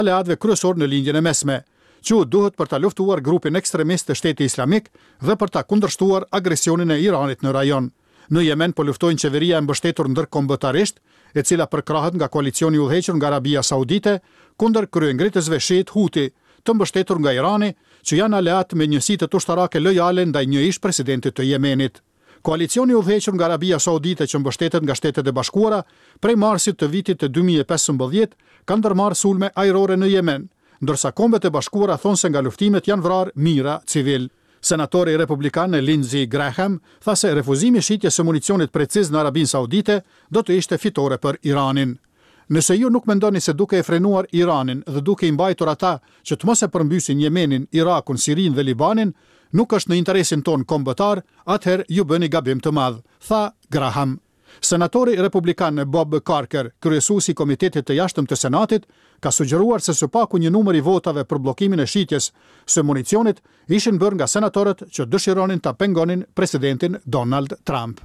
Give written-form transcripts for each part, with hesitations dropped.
aleatëve kryesor në lindjen e mesme, që duhet për ta luftuar grupin ekstremist të Shteti Islamik dhe për ta kundërshtuar agresionin e Iranit në rajon. Në Yemen po luftojnë qeveria e mbështetur ndërkombëtarisht, e cila përkrahet nga koalicioni i udhëhequr nga Arabia Saudite kundër kryengritësve shiit Huti, të mbështetur nga Irani, që janë aleat me njësi të ushtarake lojale ndaj një ish presidentit të Yemenit. Koalicioni i udhëhequr nga Arabia Saudite që mbështetet nga Shtetet e Bashkuara, prej marsit të vitit të 2015 ka ndërmarrë sulme ajrore në Yemen, ndërsa Kombet e Bashkuara thonë se nga luftimet janë vrarë mijëra civil. Senatori republikan Lindsey Graham tha se refuzimi i shitjes së municionit preciz në Arabinë Saudite do të ishte fitore për Iranin. Nëse ju nuk mendoni se duke e frenuar Iranin dhe duke i mbajtur ata që të mos e përmbysin Yemenin, Irakun, Sirinë dhe Libanin, nuk është në interesin ton kombëtar, atëherë ju bëni gabim të madh, tha Graham. Senatori republikan Bob Corker, kryesuesi i Komitetit të Jashtëm të Senatit, ka sugjeruar se së paku një numër i votave për bllokimin e shitjes së municionit ishin bërë nga senatorët që dëshironin ta pengonin presidentin Donald Trump.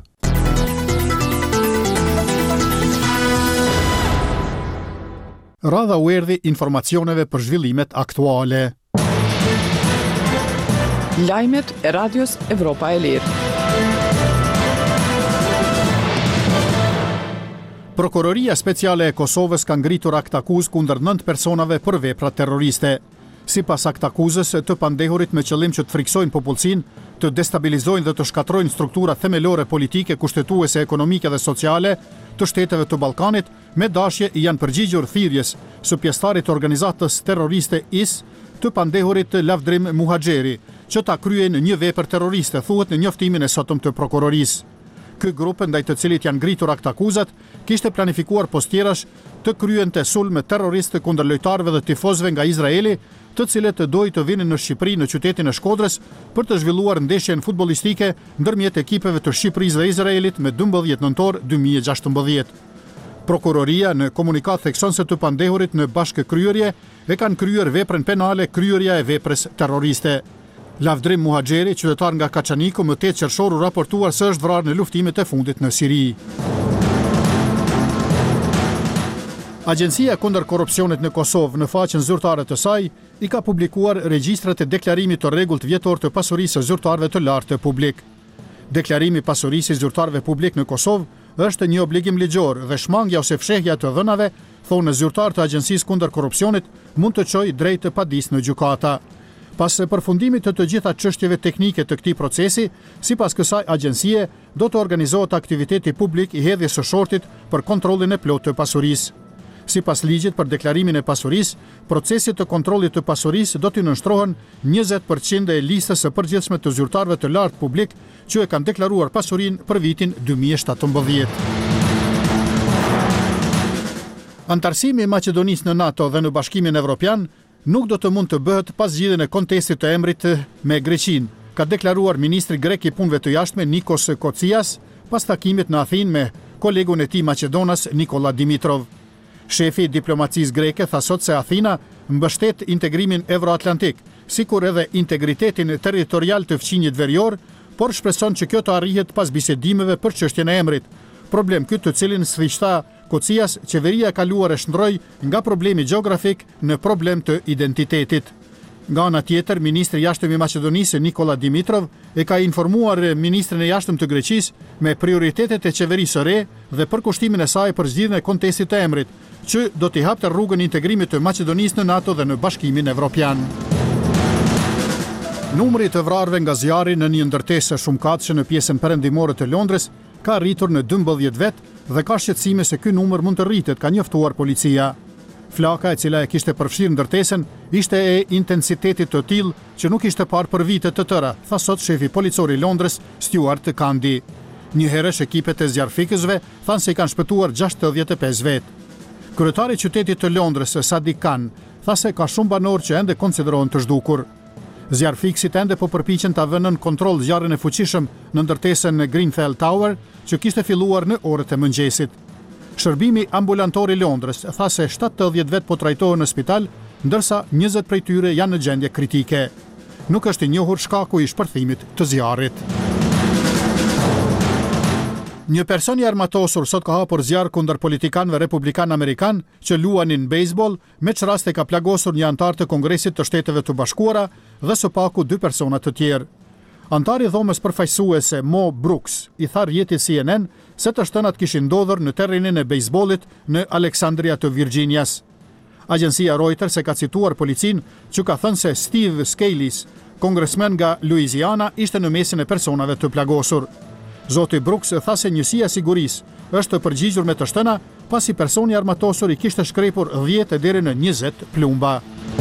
Radha u erdhi informacioneve për zhvillimet aktuale. Lajmet e Radios Evropa e Lirë. Prokuroria Speciale e Kosovës ka ngritur akt akuzë kundër 9 personave për vepra terroriste. Sipas akt akuzës, të pandehurit me qëllim që të friksojnë popullsinë, të destabilizojnë dhe të shkatrojnë struktura themelore politike, kushtetuese, ekonomike dhe sociale të shteteve të Ballkanit, me dashje i janë përgjigjur thirrjes së pjesëtarit të organizatës terroriste IS, të pandehurit Lavdrim Muhaxheri, që ta kryen një vepër terroriste, thuhet në njoftimin e sotëm të prokurorisë. Ky grup, ndaj të cilit janë ngritur akt akuzat, kishte planifikuar postjerash të kryente sulme terroriste kundër lojtarëve dhe tifozëve nga Izraeli, të cilët dojnë të vinin në Shqipëri në qytetin e Shkodrës për të zhvilluar ndeshjen futbollistike ndërmjet ekipeve të Shqipërisë dhe Izraelit me 12 nëntor 2016. Prokuroria në komunikat thekson se të pandehurit në bashkëkryerje e kanë kryer veprën penale kryerja e veprës terroriste. Lavdrim Muhaxheri, qytetar nga Kaçaniku, më 8 qershor u raportuar se është vrarë në luftimet e fundit në Siri. Agjencia kundër korrupsionit në Kosovë në faqen zyrtare të saj i ka publikuar regjistrat e deklarimit të rregullt vjetor të pasurisë së zyrtarëve të lartë të publik. Deklarimi i pasurisë së zyrtarëve publik në Kosovë është një obligim ligjor dhe shmangja ose fshehja të dhënave, thonë zyrtar të Agjencisë kundër korrupsionit, mund të çojë drejt të padisë në gjykata. Pas përfundimit të gjitha çështjeve teknike të këtij procesi, sipas kësaj agjencie, do të organizohet aktiviteti publik i hedhjes së shortit për kontrollin e plotë të pasurisë. Sipas ligjit për deklarimin e pasurisë, procesi të kontrollit të pasurisë do të nënshtrohen 20% e listës së përgjithshme të zyrtarëve të lartë publik që e kanë deklaruar pasurinë për vitin 2017. Antarësimi i Maqedonisë në NATO dhe në Bashkimin Evropian nuk do të mund të bëhet pas zgjidhjen e kontestit të emrit me Greqinë, ka deklaruar ministri grek i punëve të jashtme Nikos Kocias pas takimit në Athinë me kolegun e tij Maqedonas Nikola Dimitrov. Shefi i diplomacisë greke tha sot se Athina mbështet integrimin evroatlantik, sikur edhe integritetin territorial të fqinjit verior, por shpreson që kjo të arrihet pas bisedimeve për çështjen e emrit. Problem ky të cilin sfiqta Kocias, qeveria e kaluar e shndroi nga problemi gjeografik në problem të identitetit. Nga ana tjetër, ministri i jashtëm i Maqedonisë Nikola Dimitrov e ka informuar ministrin e jashtëm të Greqisë me prioritetet e qeverisë së re dhe për kushtimin e saj për zgjidhjen e kontestit të emrit, që do t'i hapte rrugën integrimit të Maqedonisë në NATO dhe në Bashkimin Evropian. Numri të vrarëve nga zjarri në një ndërtesë shumëkatëshe në pjesën perëndimore të Londrës ka rritur në 12 vet dhe ka shqetësime se ky numër mund të rritet, ka njoftuar policia. Flaka e cila e kishte përfshirë ndërtesën ishte e intensitetit të tillë që nuk ishte parë për vite të tëra, tha sot shefi policor i Londrës Stuart Candy. Një herësh ekipet e zjarrfikësve thanë se i kanë shpëtuar 65 vet. Kryetari i qytetit të Londrës, Sadiq Khan, tha se ka shumë banorë që ende konsiderohen të zhdukur. Zjarrfikësit ende po përpiqen ta vënë në kontroll zjarrin e fuqishëm në ndërtesën Grenfell Tower, që kishte filluar në orët e mëngjesit. Shërbimi ambulantor i Londrës tha se 70 vet po trajtohen në spital, ndërsa 20 prej tyre janë në gjendje kritike. Nuk është i njohur shkaku i shpërthimit të zjarrit. Një person I armatosur sot ka hapur zjarr kundër politikanëve republikan amerikan që luanin baseball, me çraste ka plagosur një antar të Kongresit të Shteteve të Bashkuara dhe së paku 2 persona të tjerë. Antari dhomës përfaqësuese Mo Brooks I tha rjetit CNN se të shtënat kishin ndodhur në terrenin e bejsbollit në Alexandria të Virginias. Agjencia Reuters e ka cituar policin që ka thënë se Steve Scalise, kongresmen nga Louisiana, ishte në mesin e personave të plagosur. Zoti Brooks tha se njësia sigurisë është të përgjigjur me të shtëna, pasi personi armatosur I kishte shkrepur 10 deri në 20 plumba.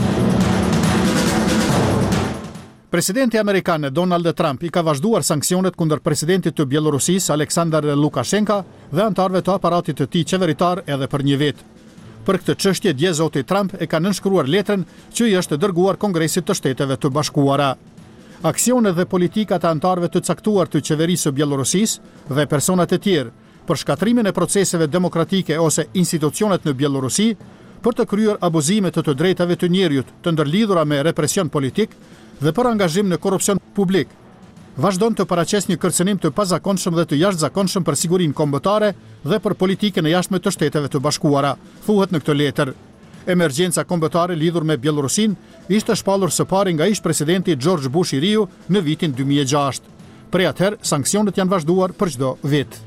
Presidenti amerikan Donald Trump I ka vazhduar sanksionet kundër presidentit të Bielorusisë Aleksandar Lukashenko dhe antarëve të aparatit të tij qeveritar edhe për një vit. Për këtë çështje dje zoti Trump e ka nënshkruar letrën që I është dërguar Kongresit të Shteteve të Bashkuara. Aksionet dhe politikat e antarëve të caktuar të qeverisë së Bielorusisë dhe personat e tjerë për shkatrimin e proceseve demokratike ose institucionet në Bielorusi, për të kryer abuzime të drejtave të njerëzit të ndërlidhura me represion politik dhe për angazhim në korrupsion publik, vazhdon të paraqes një kërcënim të pazakonshëm dhe të jashtëzakonshëm për sigurinë kombëtare dhe për politikën e jashtme të Shteteve të Bashkuara, thuhet në këtë letër. Emergjenca kombëtare lidhur me Bielorusin ishte shpallur së pari nga ish-presidenti George Bush I Riu në vitin 2006. Prej atëherë, sanksionet janë vazhduar për çdo vit.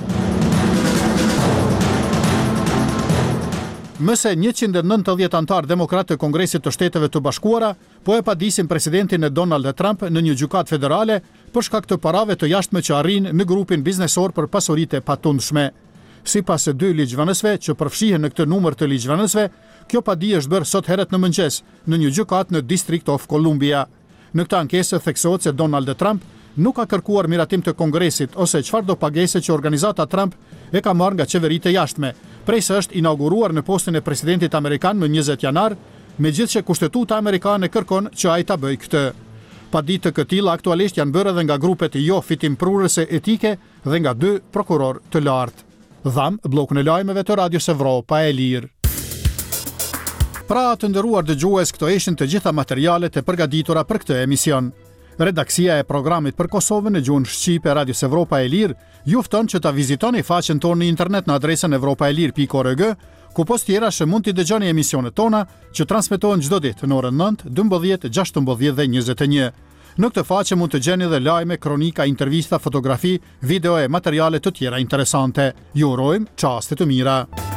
Mëse 190 antar demokrat të Kongresit të Shteteve të Bashkuara po e padisin presidentin e Donald Trump në një gjykatë federale për shkak të parave të jashtme që arrin në grupin biznesor për pasuritë e patundshme. Sipas 2 ligjvënësve që përfshihen në këtë numër të ligjvënësve, kjo padi është bërë sot herët në mëngjes në një gjykatë në District of Columbia. Në këtë ankesë theksohet se Donald Trump nuk ka kërkuar miratim të Kongresit ose çfarëdo pagese që organizata Trump e ka marrë nga qeveritë e jashtme, prej se është inauguruar në postin e presidentit amerikan më 20 janar, megjithëse kushtetuta amerikane kërkon që ai ta bëjë këtë. Paditë të këtilla aktualisht janë bërë edhe nga grupet jo fitimprurëse etike dhe nga 2 prokuror të lartë. Dham bllokun e lajmeve të Radios Evropa e Lirë. Pra të nderuar dëgjues, këto ishin të gjitha materialet e përgatitura për këtë emision. Redaksia e programit për Kosovën në gjuhën shqipe Radios Evropa e Lirë ju fton që ta vizitoni faqen tonë në internet në adresën evropaelir.org, ku post tjera që mund t'i dëgjoni emisionet tona që transmetohen çdo ditë në orën 9, 12, 16 dhe 21. Në këtë faqe mund të gjeni dhe lajme, kronika, intervista, fotografi, video e materiale të tjera interesante. Ju urojmë çaste të mira.